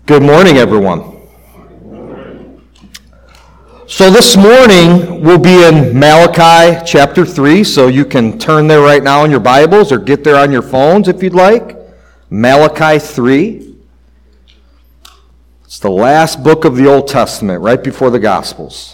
Good morning, everyone. So this morning we'll be in Malachi chapter 3, so you can turn there right now in your Bibles or get there on your phones if you'd like. Malachi 3. It's the last book of the Old Testament, right before the Gospels.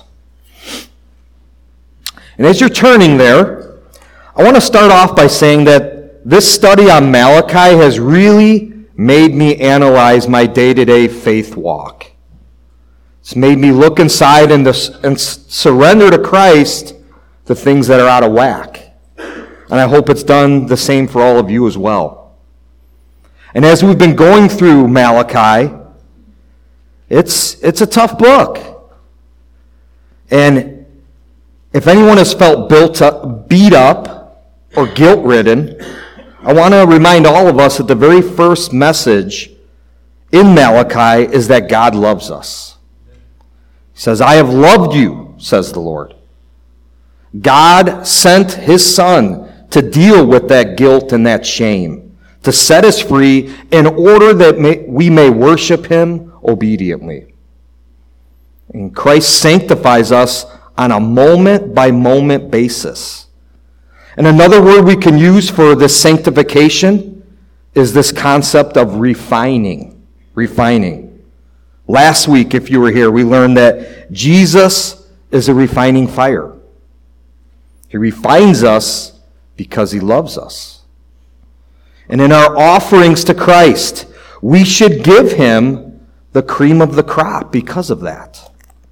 And as you're turning there, I want to start off by saying that this study on Malachi has really made me analyze my day-to-day faith walk. It's made me look inside and surrender to Christ the things that are out of whack. And I hope it's done the same for all of you as well. And as we've been going through Malachi, it's a tough book. And if anyone has felt beat up or guilt-ridden, I want to remind all of us that the very first message in Malachi is that God loves us. He says, I have loved you, says the Lord. God sent his Son to deal with that guilt and that shame, to set us free in order that we may worship him obediently. And Christ sanctifies us on a moment-by-moment basis. And another word we can use for this sanctification is this concept of refining. Refining. Last week, if you were here, we learned that Jesus is a refining fire. He refines us because he loves us. And in our offerings to Christ, we should give him the cream of the crop because of that.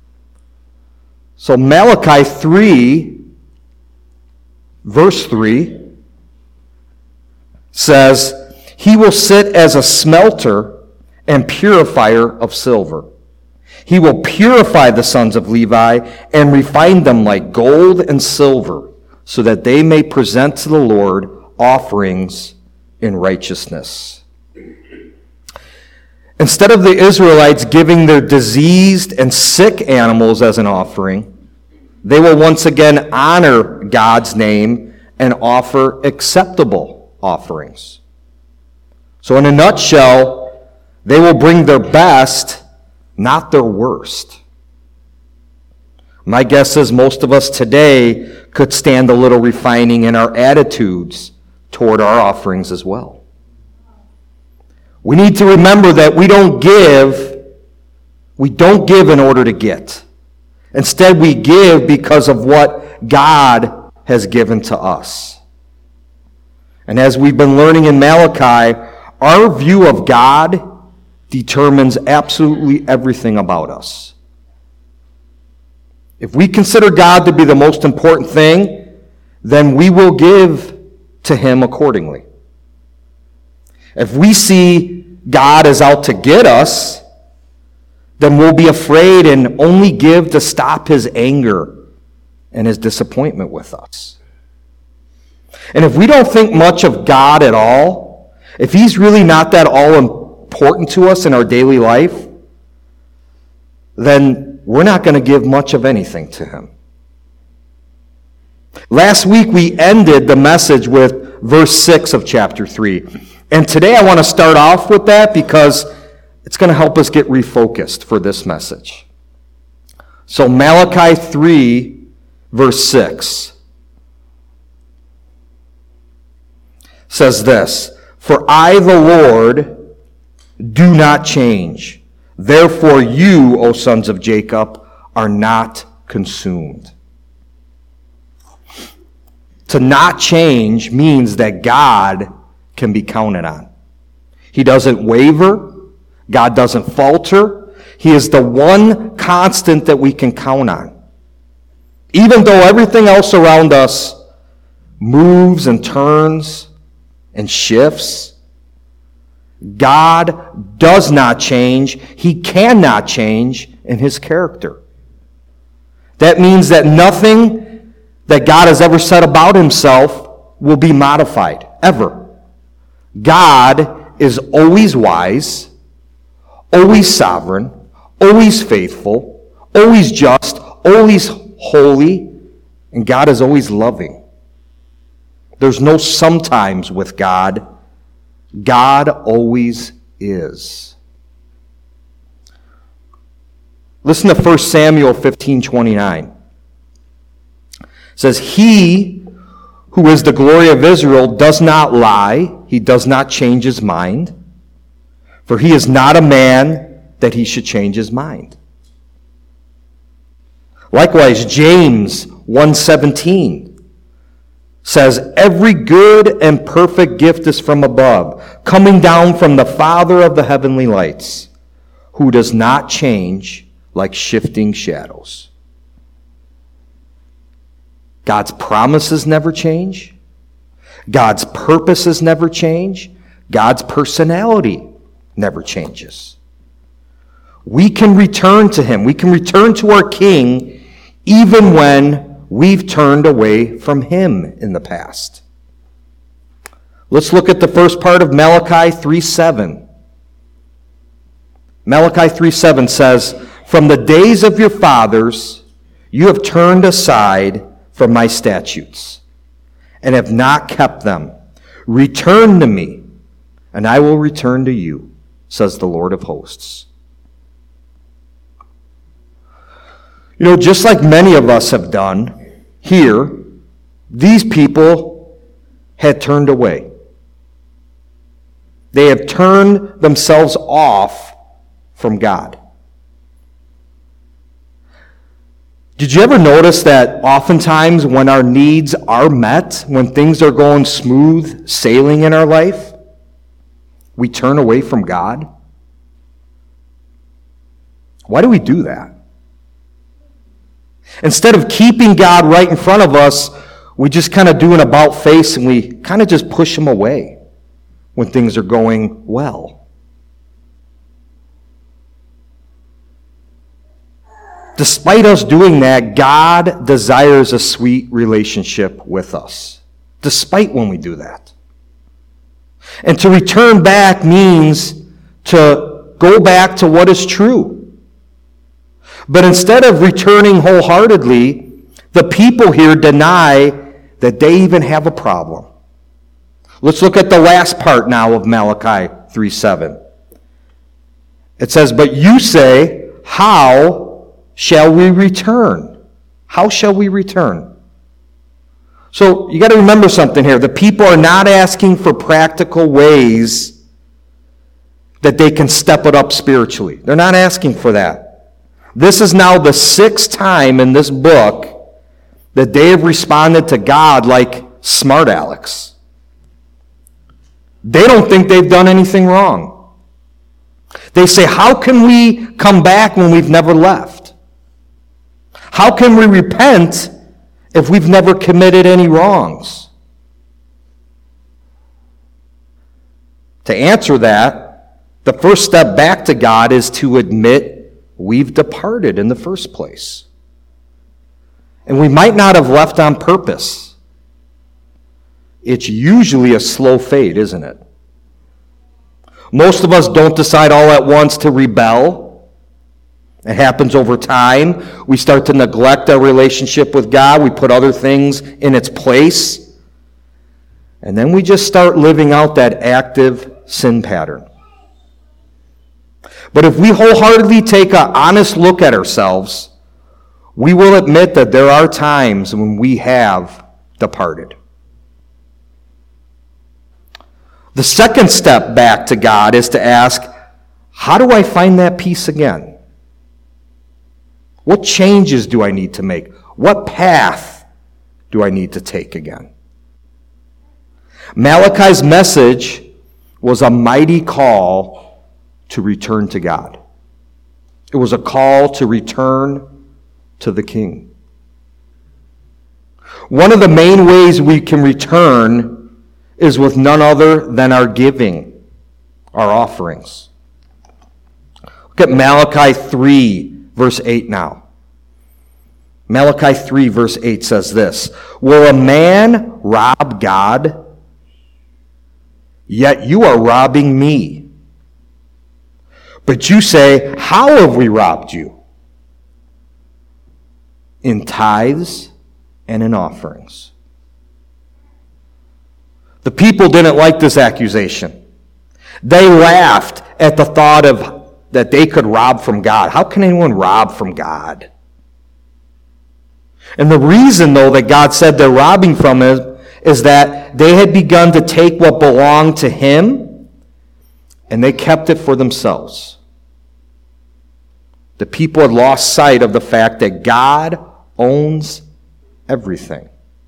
So Malachi 3, verse 3 says, he will sit as a smelter and purifier of silver. He will purify the sons of Levi and refine them like gold and silver, so that they may present to the Lord offerings in righteousness. Instead of the Israelites giving their diseased and sick animals as an offering, they will once again honor God's name and offer acceptable offerings. So in a nutshell, they will bring their best, not their worst. My guess is most of us today could stand a little refining in our attitudes toward our offerings as well. We need to remember that we don't give in order to get. Instead, we give because of what God has given to us. And as we've been learning in Malachi, our view of God determines absolutely everything about us. If we consider God to be the most important thing, then we will give to him accordingly. If we see God as out to get us, then we'll be afraid and only give to stop his anger and his disappointment with us. And if we don't think much of God at all, if he's really not that all important to us in our daily life, then we're not going to give much of anything to him. Last week we ended the message with verse 6 of chapter 3. And today I want to start off with that because it's going to help us get refocused for this message. So Malachi 3, verse 6 says this, for I, the Lord, do not change. Therefore you, O sons of Jacob, are not consumed. To not change means that God can be counted on. He doesn't waver. God doesn't falter. He is the one constant that we can count on. Even though everything else around us moves and turns and shifts, God does not change. He cannot change in his character. That means that nothing that God has ever said about himself will be modified, ever. God is always wise, always sovereign, always faithful, always just, always holy, and God is always loving. There's no sometimes with God. God always is. Listen to 1 Samuel 15:29. It says, "He who is the glory of Israel does not lie, he does not change his mind, for he is not a man that he should change his mind." Likewise, James 1:17 says, "Every good and perfect gift is from above, coming down from the Father of the heavenly lights, who does not change like shifting shadows." God's promises never change. God's purposes never change. God's personality never changes. We can return to him. We can return to our King even when we've turned away from him in the past. Let's look at the first part of Malachi 3:7. Malachi 3:7 says, "From the days of your fathers you have turned aside from my statutes and have not kept them. Return to me, and I will return to you, says the Lord of hosts." You know, just like many of us have done here, these people had turned away. They have turned themselves off from God. Did you ever notice that oftentimes when our needs are met, when things are going smooth sailing in our life, we turn away from God? Why do we do that? Instead of keeping God right in front of us, we just kind of do an about face and we kind of just push him away when things are going well. Despite us doing that, God desires a sweet relationship with us, despite when we do that. And to return back means to go back to what is true. But instead of returning wholeheartedly, the people here deny that they even have a problem. Let's look at the last part now of Malachi 3:7. It says, "But you say, how shall we return?" How shall we return? So you got to remember something here. The people are not asking for practical ways that they can step it up spiritually. They're not asking for that. This is now the 6th time in this book that they have responded to God like smart Alex. They don't think they've done anything wrong. They say, how can we come back when we've never left? How can we repent if we've never committed any wrongs? To answer that, the first step back to God is to admit we've departed in the first place. And we might not have left on purpose. It's usually a slow fade, isn't it? Most of us don't decide all at once to rebel. It happens over time. We start to neglect our relationship with God. We put other things in its place. And then we just start living out that active sin pattern. But if we wholeheartedly take an honest look at ourselves, we will admit that there are times when we have departed. The second step back to God is to ask, how do I find that peace again? What changes do I need to make? What path do I need to take again? Malachi's message was a mighty call to return to God. It was a call to return to the King. One of the main ways we can return is with none other than our giving, our offerings. Look at Malachi 3, verse 8 now. Malachi 3, verse 8 says this, "Will a man rob God? Yet you are robbing me. But you say, how have we robbed you? In tithes and in offerings." The people didn't like this accusation. They laughed at the thought of that they could rob from God. How can anyone rob from God? And the reason, though, that God said they're robbing from it is that they had begun to take what belonged to Him, and they kept it for themselves. The people had lost sight of the fact that God owns everything.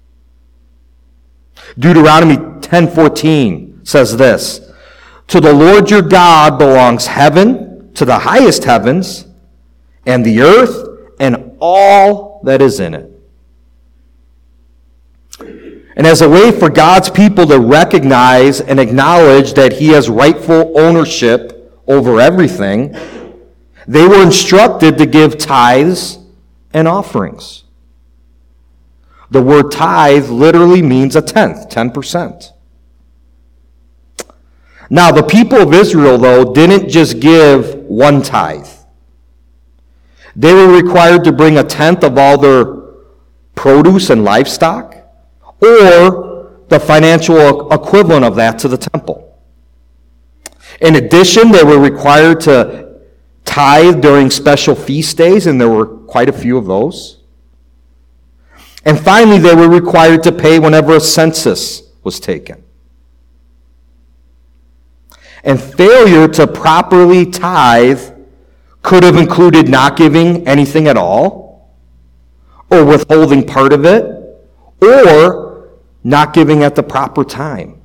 Deuteronomy 10:14 says this, "To the Lord your God belongs heaven, to the highest heavens, and the earth, and all that is in it." And as a way for God's people to recognize and acknowledge that He has rightful ownership over everything, they were instructed to give tithes and offerings. The word tithe literally means a tenth, 10%. Now, the people of Israel, though, didn't just give one tithe. They were required to bring a tenth of all their produce and livestock, or the financial equivalent of that to the temple. In addition, they were required to tithe during special feast days, and there were quite a few of those. And finally, they were required to pay whenever a census was taken. And failure to properly tithe could have included not giving anything at all, or withholding part of it, or not giving at the proper time.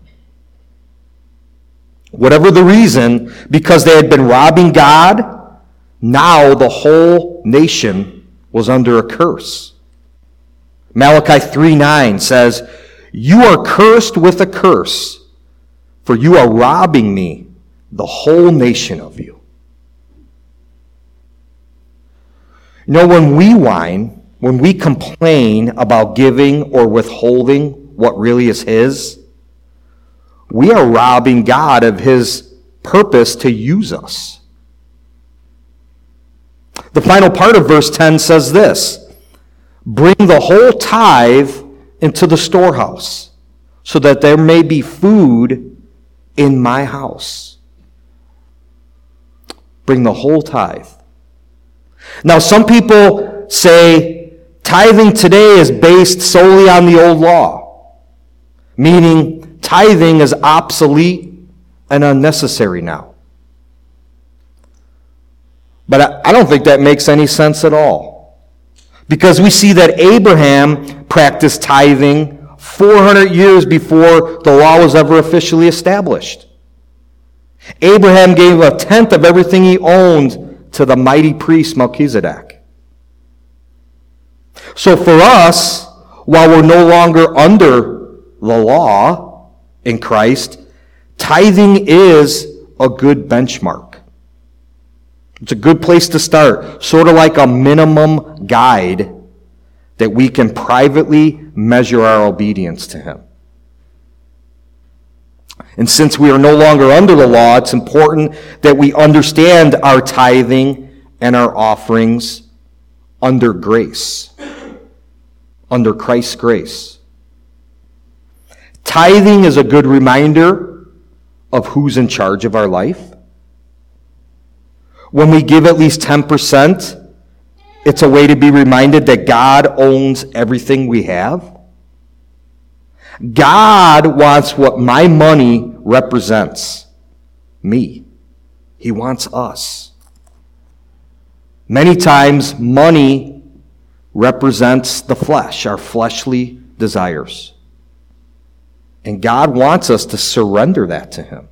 Whatever the reason, because they had been robbing God, now the whole nation was under a curse. Malachi 3:9 says, "You are cursed with a curse, for you are robbing me, the whole nation of you." You know, when we whine, when we complain about giving or withholding what really is His, we are robbing God of His purpose to use us. The final part of verse 10 says this, "Bring the whole tithe into the storehouse, so that there may be food in my house." Bring the whole tithe. Now, some people say tithing today is based solely on the old law, meaning tithing is obsolete and unnecessary now. But I don't think that makes any sense at all, because we see that Abraham practiced tithing 400 years before the law was ever officially established. Abraham gave a tenth of everything he owned to the mighty priest Melchizedek. So for us, while we're no longer under the law in Christ, tithing is a good benchmark. It's a good place to start, sort of like a minimum guide that we can privately measure our obedience to Him. And since we are no longer under the law, it's important that we understand our tithing and our offerings under grace, under Christ's grace. Tithing is a good reminder of who's in charge of our life. When we give at least 10%, it's a way to be reminded that God owns everything we have. God wants what my money represents. Me. He wants us. Many times, money represents the flesh, our fleshly desires. And God wants us to surrender that to Him.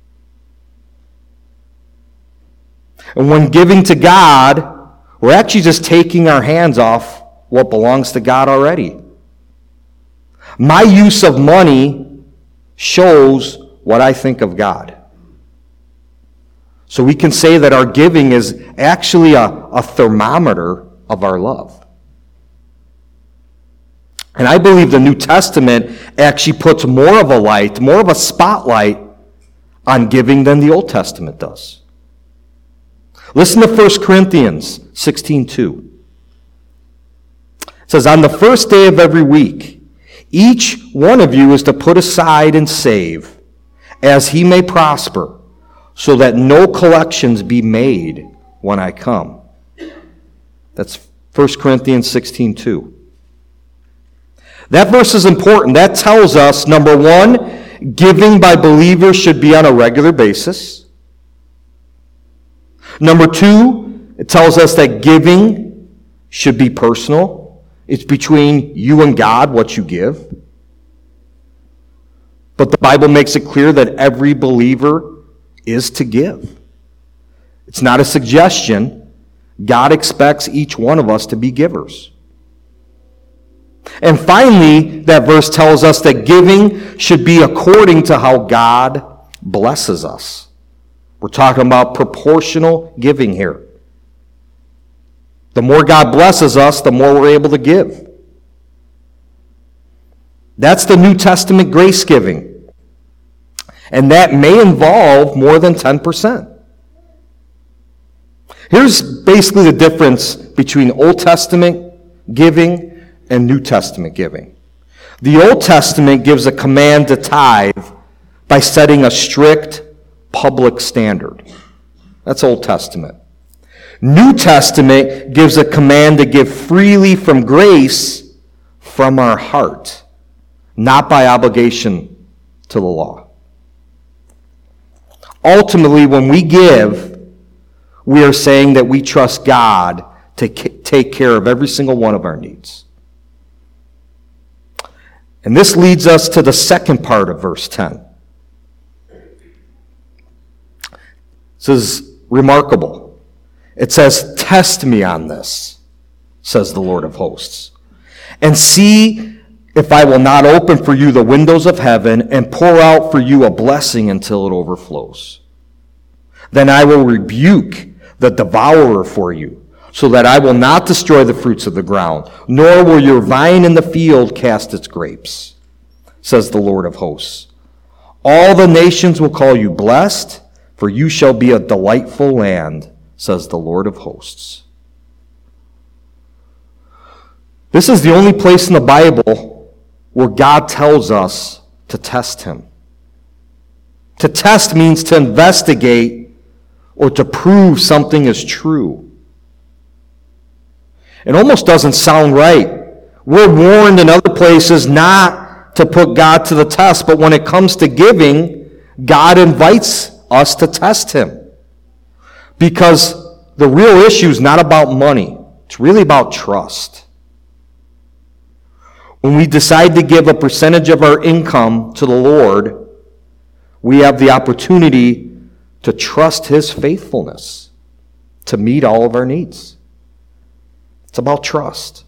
And when giving to God, we're actually just taking our hands off what belongs to God already. My use of money shows what I think of God. So we can say that our giving is actually a thermometer of our love. And I believe the New Testament actually puts more of a light, more of a spotlight on giving than the Old Testament does. Listen to 1 Corinthians 16:2. It says, "On the first day of every week, each one of you is to put aside and save, as he may prosper, so that no collections be made when I come. That's 1 Corinthians 16:2. That verse is important. That tells us, number one, giving by believers should be on a regular basis. Number two, it tells us that giving should be personal. It's between you and God what you give. But the Bible makes it clear that every believer is to give. It's not a suggestion. God expects each one of us to be givers. And finally, that verse tells us that giving should be according to how God blesses us. We're talking about proportional giving here. The more God blesses us, the more we're able to give. That's the New Testament grace giving. And that may involve more than 10%. Here's basically the difference between Old Testament giving and New Testament giving. The Old Testament gives a command to tithe by setting a strict public standard. That's Old Testament. New Testament gives a command to give freely from grace from our heart, not by obligation to the law. Ultimately, when we give, we are saying that we trust God to take care of every single one of our needs. And this leads us to the second part of verse 10. This is remarkable. It says, "Test me on this," says the Lord of hosts, "and see if I will not open for you the windows of heaven and pour out for you a blessing until it overflows. Then I will rebuke the devourer for you, so that I will not destroy the fruits of the ground, nor will your vine in the field cast its grapes, says the Lord of hosts. All the nations will call you blessed, for you shall be a delightful land, says the Lord of hosts." This is the only place in the Bible where God tells us to test him. To test means to investigate or to prove something is true. It almost doesn't sound right. We're warned in other places not to put God to the test, but when it comes to giving, God invites us to test him. Because the real issue is not about money. It's really about trust. When we decide to give a percentage of our income to the Lord, we have the opportunity to trust his faithfulness to meet all of our needs. It's about trust.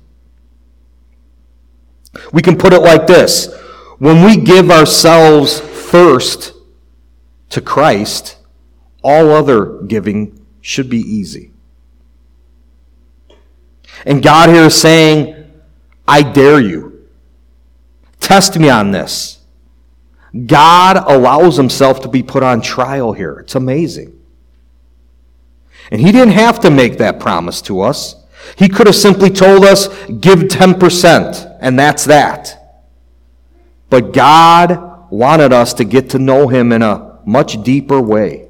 We can put it like this. When we give ourselves first to Christ, all other giving should be easy. And God here is saying, I dare you. Test me on this. God allows himself to be put on trial here. It's amazing. And he didn't have to make that promise to us. He could have simply told us, give 10%, and that's that. But God wanted us to get to know him in a much deeper way.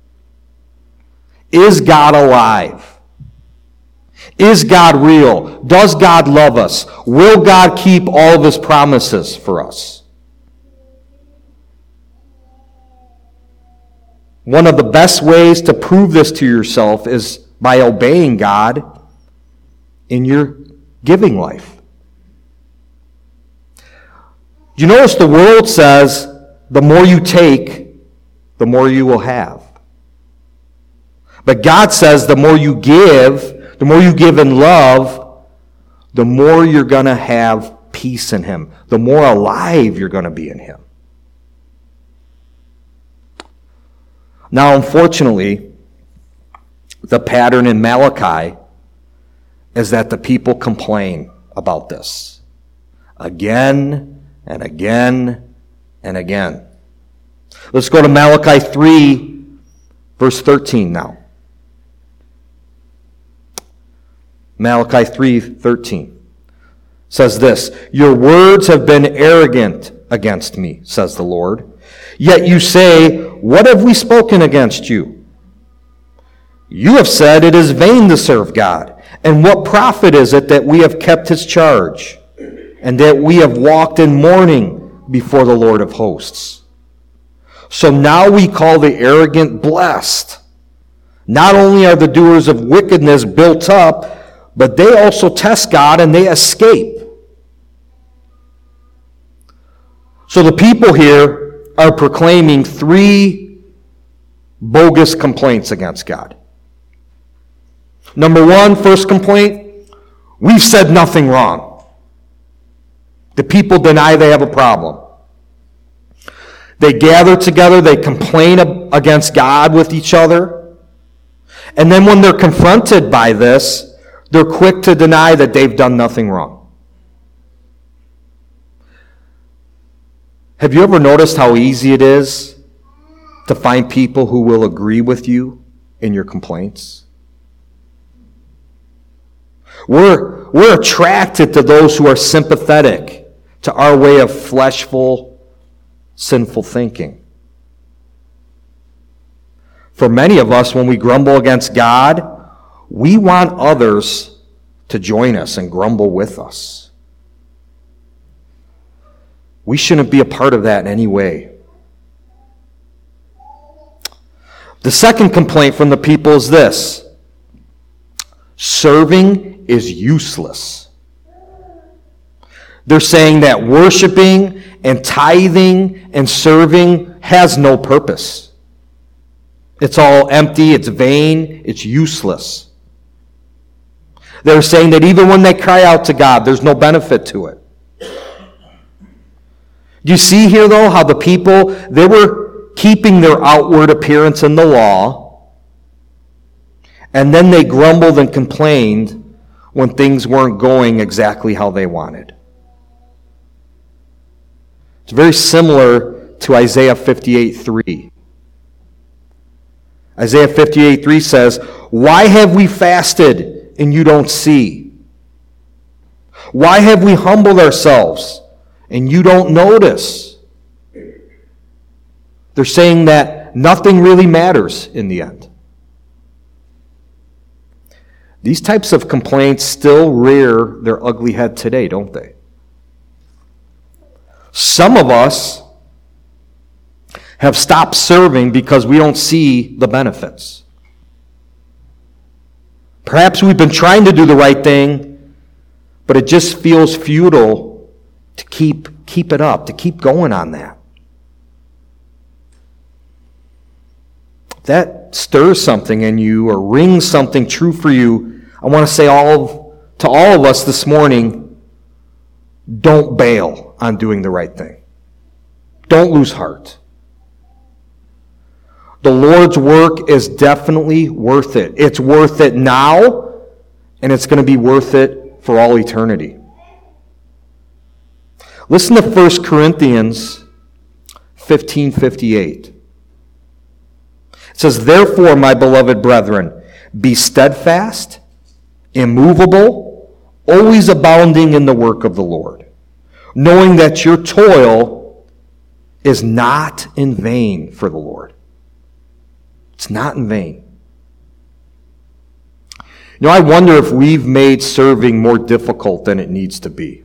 Is God alive? Is God real? Does God love us? Will God keep all of his promises for us? One of the best ways to prove this to yourself is by obeying God in your giving life. You notice the world says the more you take, the more you will have. But God says the more you give in love, the more you're going to have peace in him, the more alive you're going to be in him. Now, unfortunately, the pattern in Malachi is that the people complain about this again and again and again. Let's go to Malachi 3, verse 13 now. Malachi 3:13 says this, "Your words have been arrogant against me, says the Lord. Yet you say, "What have we spoken against you? You have said it is vain to serve God. And what profit is it that we have kept his charge, and that we have walked in mourning before the Lord of hosts? So now we call the arrogant blessed. Not only are the doers of wickedness built up, but they also test God and they escape." So the people here are proclaiming 3 bogus complaints against God. Number 1, first complaint, we've said nothing wrong. The people deny they have a problem. They gather together, they complain against God with each other. And then when they're confronted by this, they're quick to deny that they've done nothing wrong. Have you ever noticed how easy it is to find people who will agree with you in your complaints? We're attracted to those who are sympathetic to our way of fleshful, sinful thinking. For many of us, when we grumble against God, we want others to join us and grumble with us. We shouldn't be a part of that in any way. The second complaint from the people is this: serving is useless. They're saying that worshiping and tithing and serving has no purpose. It's all empty, it's vain, it's useless. They're saying that even when they cry out to God, there's no benefit to it. Do you see here, though, how the people, they were keeping their outward appearance in the law, and then they grumbled and complained when things weren't going exactly how they wanted. It's very similar to Isaiah 58:3. Isaiah 58:3 says, "Why have we fasted and you don't see? Why have we humbled ourselves and you don't notice?" They're saying that nothing really matters in the end. These types of complaints still rear their ugly head today, don't they? Some of us have stopped serving because we don't see the benefits. Perhaps we've been trying to do the right thing, but it just feels futile to keep it up, to keep going on that. If that stirs something in you or rings something true for you, I want to say to all of us this morning, don't bail on doing the right thing. Don't lose heart. The Lord's work is definitely worth it. It's worth it now, and it's going to be worth it for all eternity. Listen to 1 Corinthians 15:58. It says, "Therefore, my beloved brethren, be steadfast, immovable, always abounding in the work of the Lord, knowing that your toil is not in vain for the Lord." It's not in vain. You know, I wonder if we've made serving more difficult than it needs to be.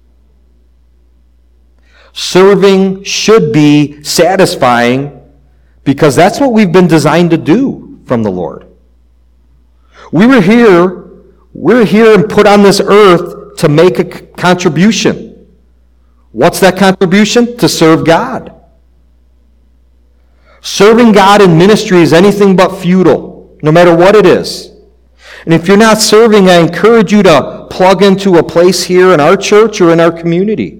Serving should be satisfying because that's what we've been designed to do from the Lord. We're here and put on this earth to make a contribution. What's that contribution? To serve God. Serving God in ministry is anything but futile, no matter what it is. And if you're not serving, I encourage you to plug into a place here in our church or in our community.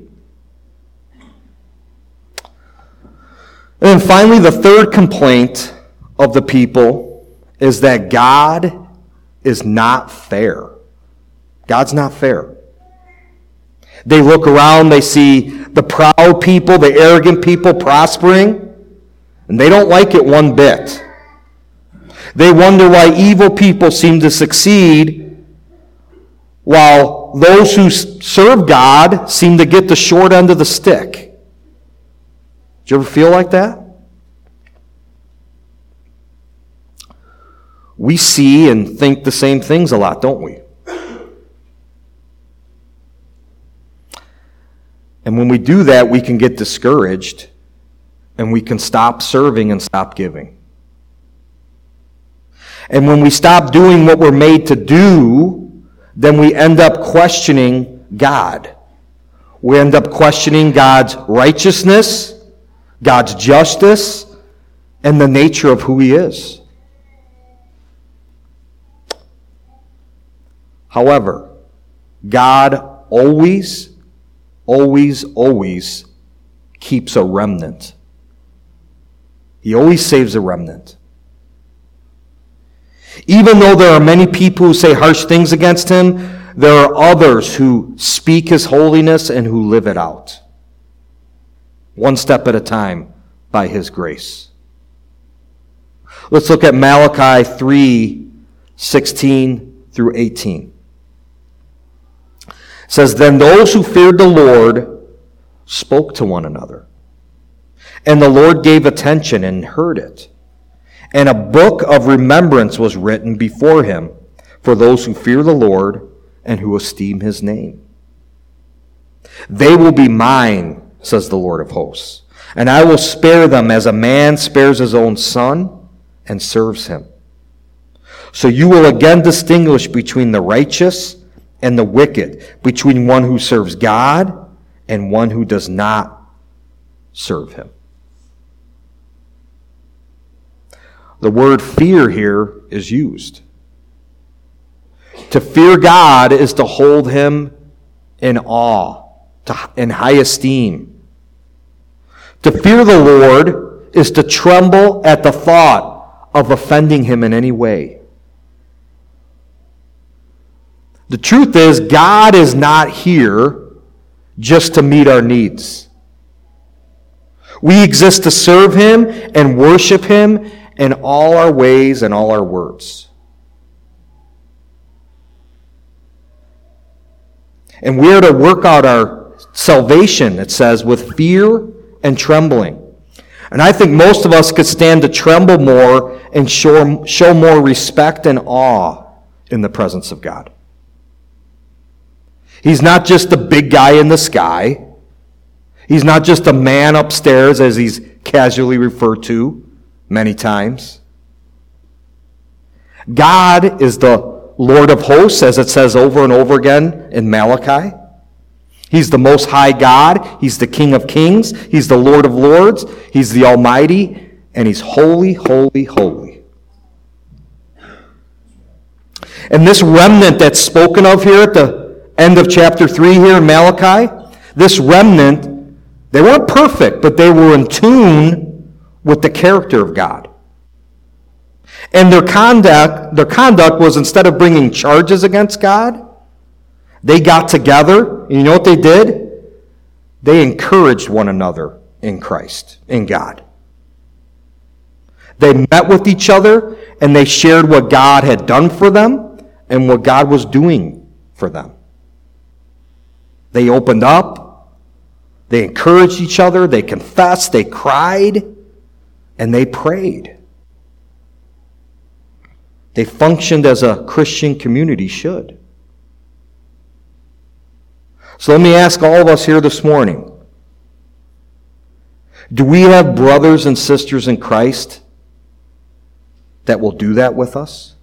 And then finally, the third complaint of the people is that God is not fair. God's not fair. They look around, they see the proud people, the arrogant people prospering, and they don't like it one bit. They wonder why evil people seem to succeed while those who serve God seem to get the short end of the stick. Did you ever feel like that? we see and think the same things a lot, don't we? And when we do that, we can get discouraged, and we can stop serving and stop giving. And when we stop doing what we're made to do, then we end up questioning God. We end up questioning God's righteousness, God's justice, and the nature of who He is. However, God always keeps a remnant. He always saves a remnant. Even though there are many people who say harsh things against Him, there are others who speak His holiness and who live it out. One step at a time by His grace. Let's look at Malachi 3:16 through 18. It says, "Then those who feared the Lord spoke to one another, and the Lord gave attention and heard it. And a book of remembrance was written before Him for those who fear the Lord and who esteem His name. They will be mine, says the Lord of hosts, and I will spare them as a man spares his own son and serves him. So you will again distinguish between the righteous and the wicked, between one who serves God and one who does not serve Him." The word fear here is used. To fear God is to hold Him in awe, in high esteem. To fear the Lord is to tremble at the thought of offending Him in any way. The truth is, God is not here just to meet our needs. We exist to serve Him and worship Him in all our ways and all our words. And we are to work out our salvation, it says, with fear and trembling. And I think most of us could stand to tremble more and show more respect and awe in the presence of God. He's not just a big guy in the sky. He's not just a man upstairs, as he's casually referred to many times. God is the Lord of hosts, as it says over and over again in Malachi. He's the Most High God. He's the King of Kings. He's the Lord of Lords. He's the Almighty. And He's holy, holy, holy. And this remnant that's spoken of here at the end of chapter 3 here in Malachi, this remnant, they weren't perfect, but they were in tune with the character of God. And their conduct was, instead of bringing charges against God, they got together, and you know what they did? They encouraged one another in Christ, in God. They met with each other, and they shared what God had done for them and what God was doing for them. They opened up, they encouraged each other, they confessed, they cried, and they prayed. They functioned as a Christian community should. So let me ask all of us here this morning, do we have brothers and sisters in Christ that will do that with us?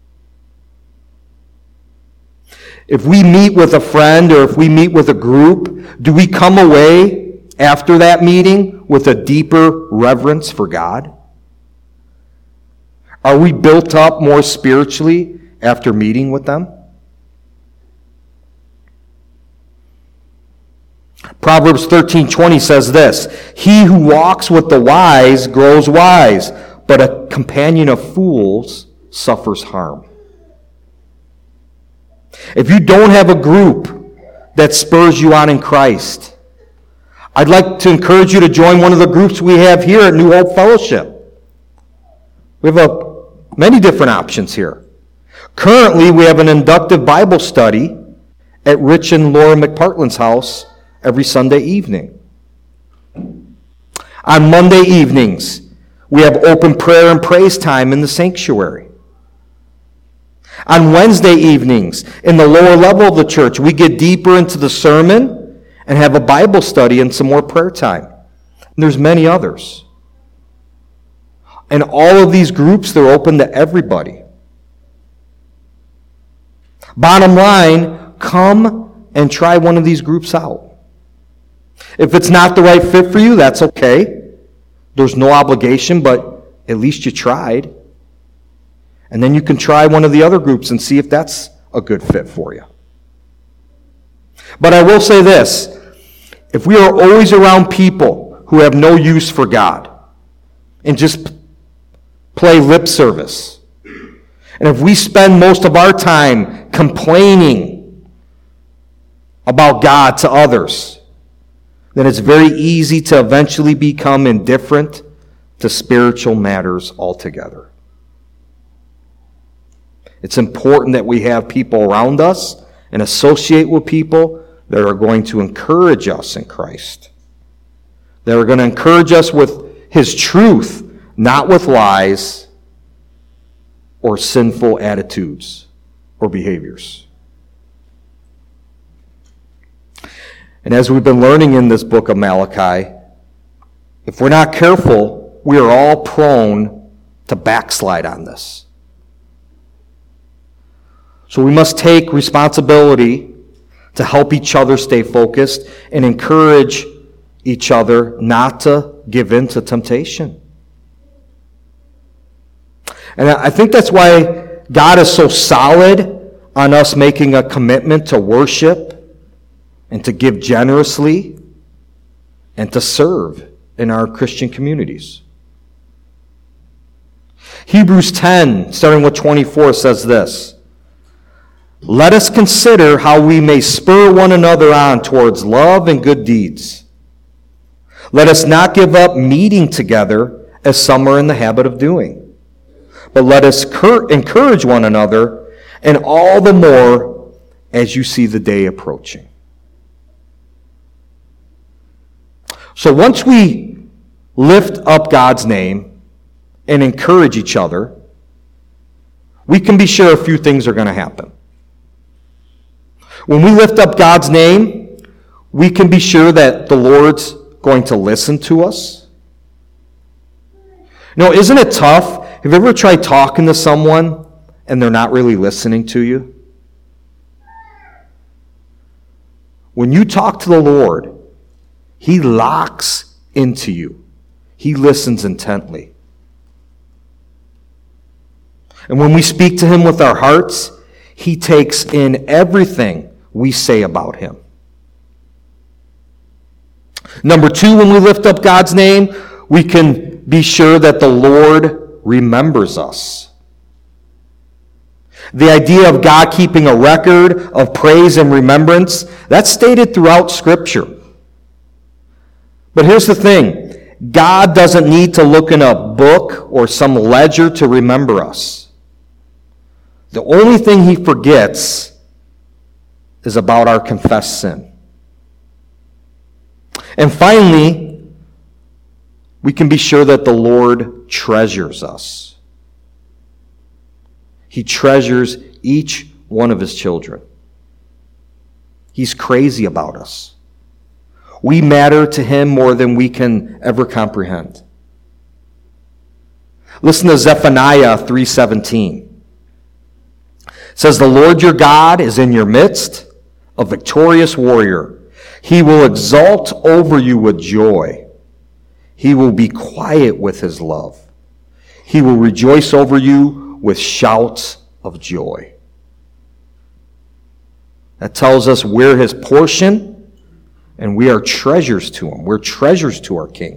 If we meet with a friend or if we meet with a group, do we come away after that meeting with a deeper reverence for God? Are we built up more spiritually after meeting with them? Proverbs 13:20 says this, "He who walks with the wise grows wise, but a companion of fools suffers harm." If you don't have a group that spurs you on in Christ, I'd like to encourage you to join one of the groups we have here at New Hope Fellowship. We have many different options here. Currently, we have an inductive Bible study at Rich and Laura McPartland's house every Sunday evening. On Monday evenings, we have open prayer and praise time in the sanctuary. On Wednesday evenings, in the lower level of the church, we get deeper into the sermon and have a Bible study and some more prayer time. And there's many others. And all of these groups, they're open to everybody. Bottom line, come and try one of these groups out. If it's not the right fit for you, that's okay. There's no obligation, but at least you tried. And then you can try one of the other groups and see if that's a good fit for you. But I will say this. If we are always around people who have no use for God and just play lip service, and if we spend most of our time complaining about God to others, then it's very easy to eventually become indifferent to spiritual matters altogether. It's important that we have people around us and associate with people that are going to encourage us in Christ. That are going to encourage us with His truth, not with lies or sinful attitudes or behaviors. And as we've been learning in this book of Malachi, if we're not careful, we are all prone to backslide on this. So we must take responsibility to help each other stay focused and encourage each other not to give in to temptation. And I think that's why God is so solid on us making a commitment to worship and to give generously and to serve in our Christian communities. Hebrews 10, starting with 24, says this: "Let us consider how we may spur one another on towards love and good deeds. Let us not give up meeting together as some are in the habit of doing, but let us encourage one another, and all the more as you see the day approaching." So once we lift up God's name and encourage each other, we can be sure a few things are going to happen. When we lift up God's name, we can be sure that the Lord's going to listen to us. You know, isn't it tough? Have you ever tried talking to someone and they're not really listening to you? When you talk to the Lord, He locks into you. He listens intently. And when we speak to Him with our hearts, He takes in everything we say about Him. Number two, when we lift up God's name, we can be sure that the Lord remembers us. The idea of God keeping a record of praise and remembrance, that's stated throughout Scripture. But here's the thing. God doesn't need to look in a book or some ledger to remember us. The only thing He forgets is about our confessed sin. And finally, we can be sure that the Lord treasures us. He treasures each one of His children. He's crazy about us. We matter to Him more than we can ever comprehend. Listen to Zephaniah 3:17. It says, "The Lord your God is in your midst, a victorious warrior. He will exult over you with joy. He will be quiet with His love. He will rejoice over you with shouts of joy." That tells us we're His portion, and we are treasures to Him. We're treasures to our King.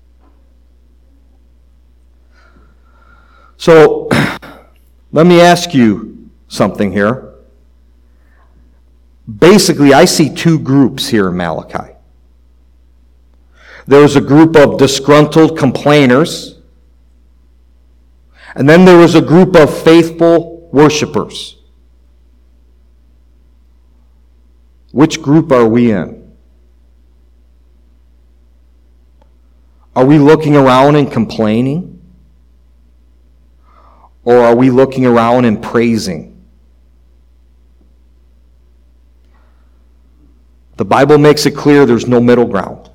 So, let me ask you something here. Basically, I see two groups here in Malachi. There was a group of disgruntled complainers, and then there was a group of faithful worshipers. Which group are we in? Are we looking around and complaining? Or are we looking around and praising The Bible makes it clear there's no middle ground.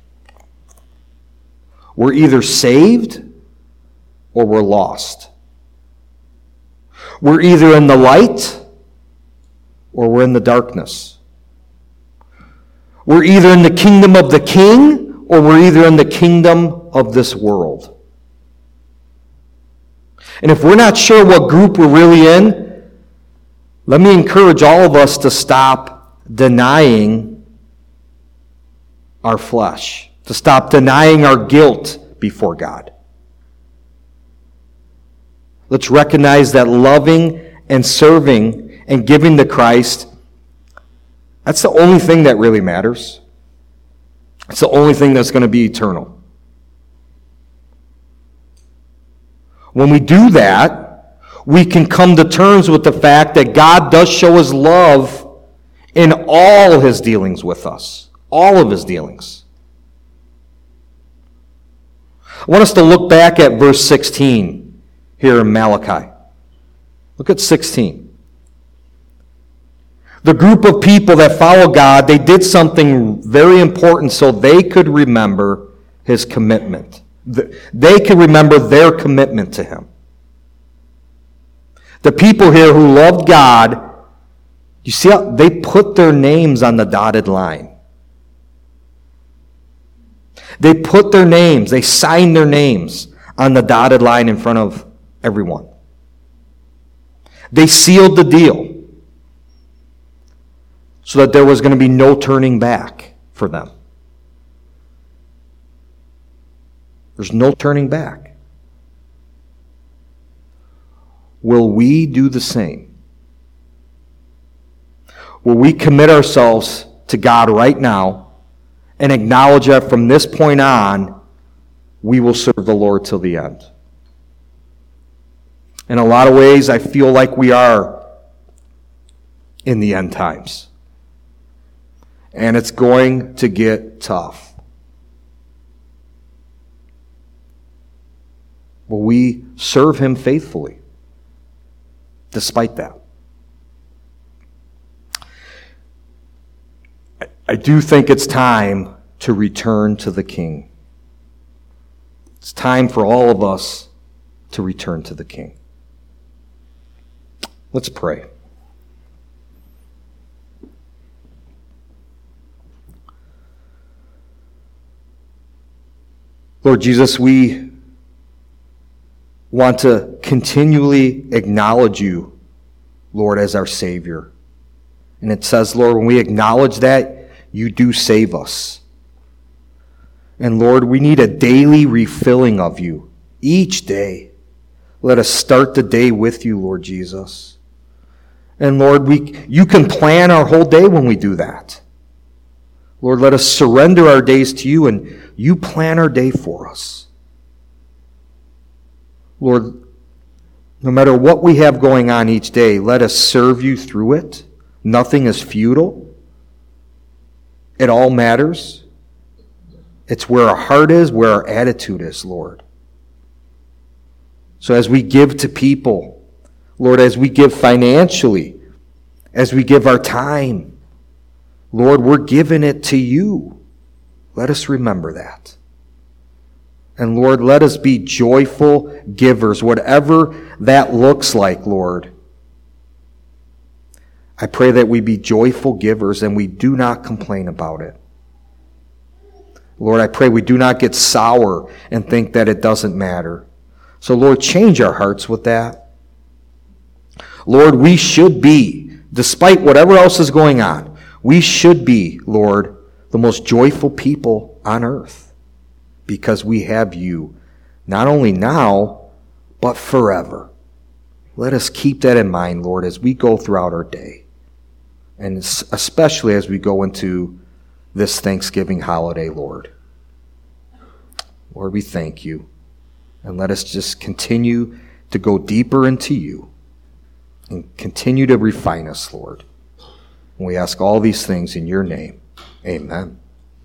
We're either saved or we're lost. We're either in the light or we're in the darkness. We're either in the kingdom of the King or we're either in the kingdom of this world. And if we're not sure what group we're really in, let me encourage all of us to stop denying our flesh, to stop denying our guilt before God. Let's recognize that loving and serving and giving to Christ, that's the only thing that really matters. It's the only thing that's going to be eternal. When we do that, we can come to terms with the fact that God does show His love in all His dealings with us. All of His dealings. I want us to look back at verse 16 here in Malachi. Look at 16. The group of people that follow God, they did something very important so they could remember His commitment. They could remember their commitment to Him. The people here who loved God, you see how they put their names on the dotted line. They put their names, they signed their names on the dotted line in front of everyone. They sealed the deal so that there was going to be no turning back for them. There's no turning back. Will we do the same? Will we commit ourselves to God right now and acknowledge that from this point on, we will serve the Lord till the end? In a lot of ways, I feel like we are in the end times. And it's going to get tough. Will we serve Him faithfully despite that? I do think it's time to return to the King. It's time for all of us to return to the King. Let's pray. Lord Jesus, we want to continually acknowledge You, Lord, as our Savior. And it says, Lord, when we acknowledge that, You do save us. And Lord, we need a daily refilling of You each day. Let us start the day with You, Lord Jesus. And Lord, You can plan our whole day when we do that. Lord, let us surrender our days to You, and You plan our day for us. Lord, no matter what we have going on each day, let us serve You through it. Nothing is futile. It all matters. It's where our heart is, where our attitude is, Lord. So as we give to people, Lord, as we give financially, as we give our time, Lord, we're giving it to You. Let us remember that. And Lord, let us be joyful givers, whatever that looks like, Lord. I pray that we be joyful givers and we do not complain about it. Lord, I pray we do not get sour and think that it doesn't matter. So Lord, change our hearts with that. Lord, we should be, despite whatever else is going on, we should be, Lord, the most joyful people on earth. Because we have You, not only now, but forever. Let us keep that in mind, Lord, as we go throughout our day. And especially as we go into this Thanksgiving holiday, Lord. Lord, we thank You. And let us just continue to go deeper into You. And continue to refine us, Lord. And we ask all these things in Your name. Amen.